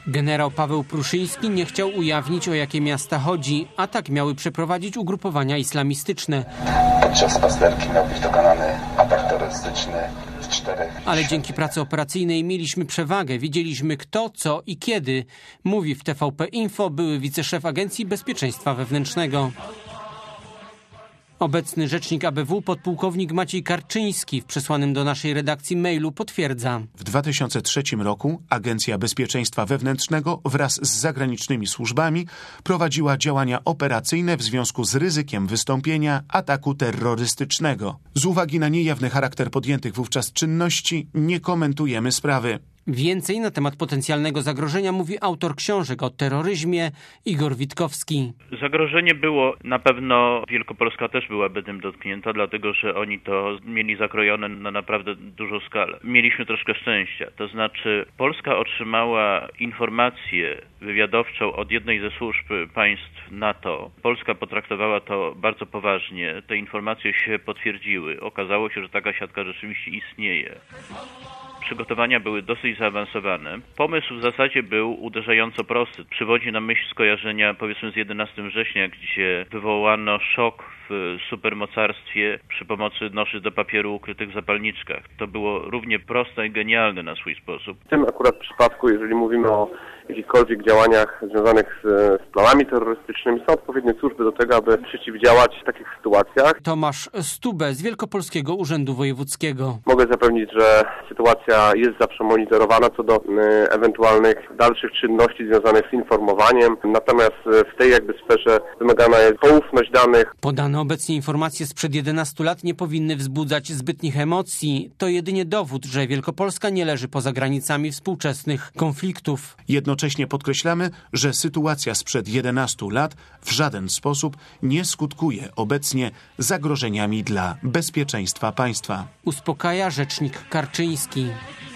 Generał Paweł Pruszyński nie chciał ujawnić, o jakie miasta chodzi. Atak miały przeprowadzić ugrupowania islamistyczne. Podczas pasterki miał być dokonany atak terrorystyczny w 4. Ale dzięki pracy operacyjnej mieliśmy przewagę. Wiedzieliśmy kto, co i kiedy. Mówi w TVP Info były wiceszef Agencji Bezpieczeństwa Wewnętrznego. Obecny rzecznik ABW podpułkownik Maciej Karczyński w przesłanym do naszej redakcji mailu potwierdza. W 2003 roku Agencja Bezpieczeństwa Wewnętrznego wraz z zagranicznymi służbami prowadziła działania operacyjne w związku z ryzykiem wystąpienia ataku terrorystycznego. Z uwagi na niejawny charakter podjętych wówczas czynności nie komentujemy sprawy. Więcej na temat potencjalnego zagrożenia mówi autor książek o terroryzmie Igor Witkowski. Zagrożenie było, na pewno Wielkopolska też byłaby tym dotknięta, dlatego że oni to mieli zakrojone na naprawdę dużą skalę. Mieliśmy troszkę szczęścia, to znaczy Polska otrzymała informację wywiadowczą od jednej ze służb państw NATO. Polska potraktowała to bardzo poważnie, te informacje się potwierdziły. Okazało się, że taka siatka rzeczywiście istnieje. Przygotowania były dosyć zaawansowane. Pomysł w zasadzie był uderzająco prosty. Przywodzi na myśl skojarzenia powiedzmy z 11 września, gdzie wywołano szok w supermocarstwie przy pomocy noszy do papieru ukrytych w zapalniczkach. To było równie proste i genialne na swój sposób. W tym akurat przypadku, jeżeli mówimy o jakichkolwiek działaniach związanych z planami terrorystycznymi, są odpowiednie służby do tego, aby przeciwdziałać w takich sytuacjach. Tomasz Stubę z Wielkopolskiego Urzędu Wojewódzkiego. Mogę zapewnić, że sytuacja jest zawsze monitorowana co do ewentualnych dalszych czynności związanych z informowaniem. Natomiast w tej sferze wymagana jest poufność danych. Podane obecnie informacje sprzed 11 lat nie powinny wzbudzać zbytnich emocji. To jedynie dowód, że Wielkopolska nie leży poza granicami współczesnych konfliktów. Jednocześnie podkreślamy, że sytuacja sprzed 11 lat w żaden sposób nie skutkuje obecnie zagrożeniami dla bezpieczeństwa państwa. Uspokaja rzecznik Karczyński.